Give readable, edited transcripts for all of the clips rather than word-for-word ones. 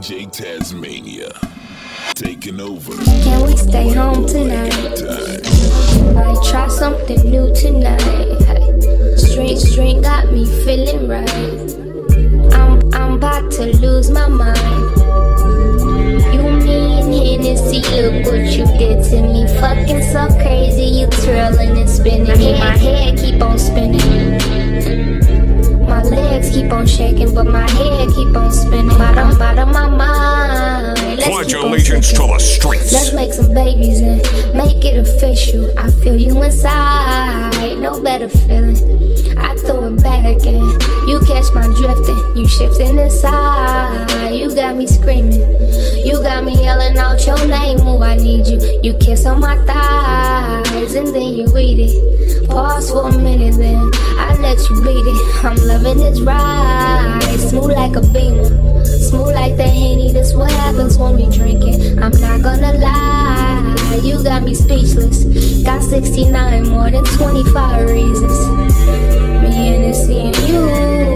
DJ Tasmania, taking over. Can we stay home tonight? Might try something new tonight. Street got me feeling right. I'm about to lose my mind. You, me, and Hennessy, look what you did to me. Fucking so crazy, you twirling and spinning. My head keep on spinning. My legs keep on shaking, but my head keep on spinning. Bottom of my mind. Pledge allegiance to the streets. Let's make some babies and make it official. I feel you inside, no better feeling. I throw it back again. You catch my drifting, you shifting inside. You got me screaming, you got me yelling out your name. Oh, I need you. You kiss on my thighs and then you eat it. Pause for a minute, then I let you bleed it. I'm loving this ride, smooth like a beamer, smooth like the Henny. This what happens when we drink it. I'm not gonna lie, you got me speechless. Got 69 more than 25 reasons. Me, Hennessy, and you.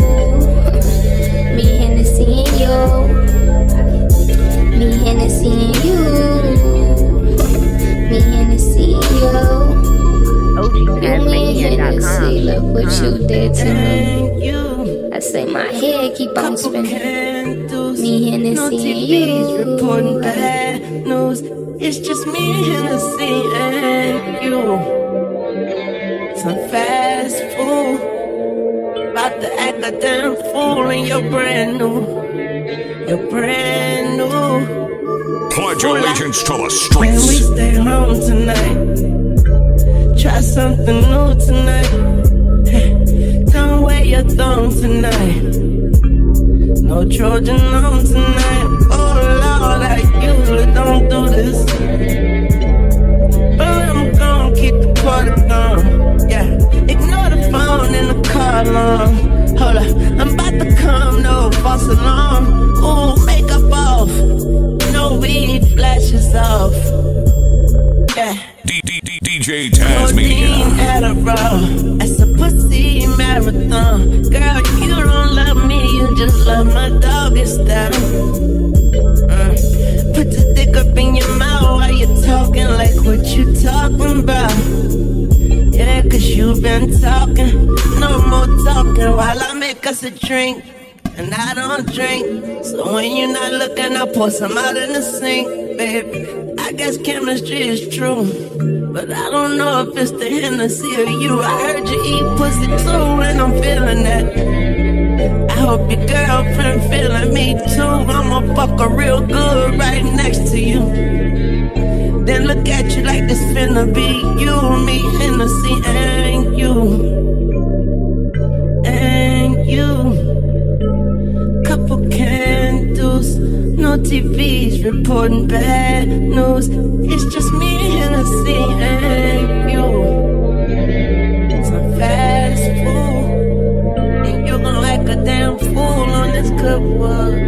Me, Hennessy, and you. Me, Hennessy, and you. Me, Hennessy, and you. OGTasmania.com. Look what you did to me. I say my head keep on spinning. Me, Hennessy, and you. Reporting bad news. It's just me, Hennessy, and you. Some fast food. About to act a damn fool, and you're brand new. You're brand new. Pledge allegiance to the Can we streets. stay home tonight? Try something new tonight. Don't wear your thumb tonight. No Trojan on tonight. Oh Lord, I usually don't do this, but I'm gonna keep the party going. Yeah, ignore the phone in the car alarm. Hold up, I'm about to come, no false alarm. Ooh, makeup off, no weed flashes off. Yeah. DJ Tasmania. Adderall, it's a pussy marathon. Girl, you don't love me, you just love my doggy style. Put the dick up in your mouth while you're talking like what you talking about. Yeah, cause you been talking, no more talking while I make us a drink. And I don't drink, so when you're not looking, I pour some out in the sink, baby. I guess chemistry is true, but I don't know if it's the Hennessy or you. I heard you eat pussy too, and I'm feeling that. I hope your girlfriend feeling me too. I'ma fuck her real good right next to you. Then look at you like this finna be you, me, Hennessy, and you. And you. Couple candles, no TVs reporting bad news. It's just me, Hennessy, and you. Some fast food, and you're gonna like a damn fool on this good work.